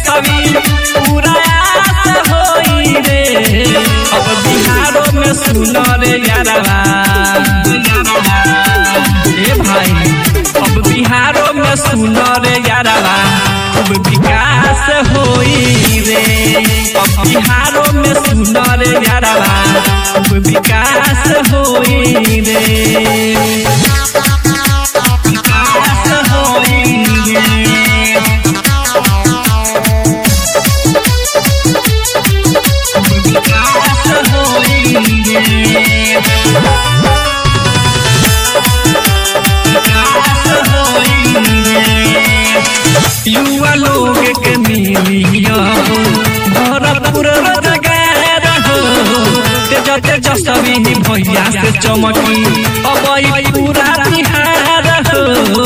जसवी पूरा आस होई रे। अब बिहारों में सुनो रे यारवा ए भाई, अब बिहारों में सुनो रे यारवा खूब विकास होई रे। अब बिहारों में सुनो रे यारवा खूब विकास होई रे। विकास होई रे, विकास होई रे, विकास होई रे। युवा लोग के मिलिया भरपूर रोजगार हो, तेजस्वी भैया से चमकी अब पूरा बिहार हो।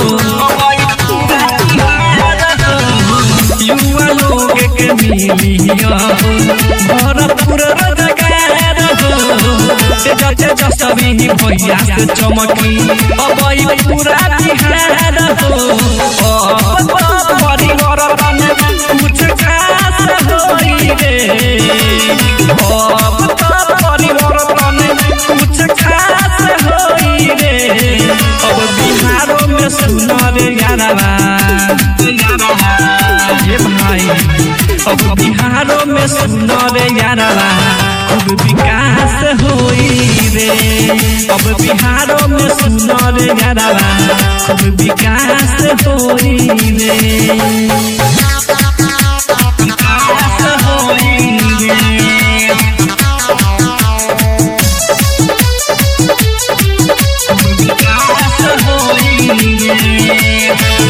युवा लोग के मिलिया भरपूर रोजगार हो, तेजस्वी भैया से चमकी अब पूरा बिहार हो। परिवर्तन कुछ खास होई रे, अब परिवर्तन कुछ खास होई रे। अब बिहारों में सुनो रे यारवा ये भाई, अब बिहारों में सुनो रे यारवा खूब विकास होई रे। अब बिहारों में सुनो रे यारवा खूब विकास होई रे। विकास होई रे, विकास होई रे,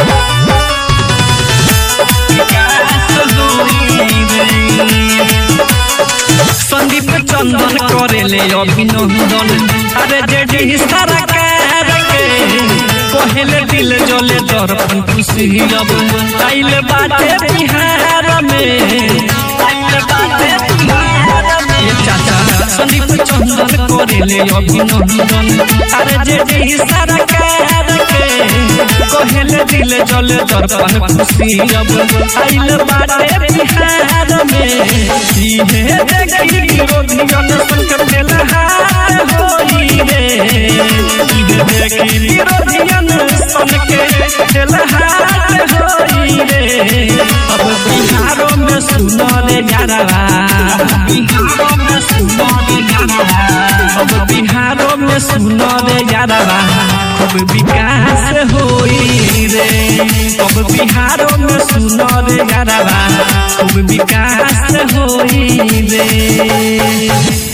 विकास होई रे। संदीप चंदन करेले अभिनंदन अरे जेडी सरकार के, पहले दिल जले दर्पण खुशी अब आइल बाटे बिहार में। चाचा संदीप चंदन करेले अभिनंदन अरे जेडी सरकार के, पहले दिल जले दर्पण खुशी अब आइल बाटे बिहार में। इहे देखी विरोधियन संग बेलहार होई रे, इहे देखी विरोधियन संग बेलहार होई रे। अब बिहारों में सुनो रे यारवा, बिहारों में सुनो रे यारवा, अब बिहारों में सुनो रे यारवा खूब विकास होई रे। अब बिहारों में सुनो रे यारवा खूब विकास होई रे।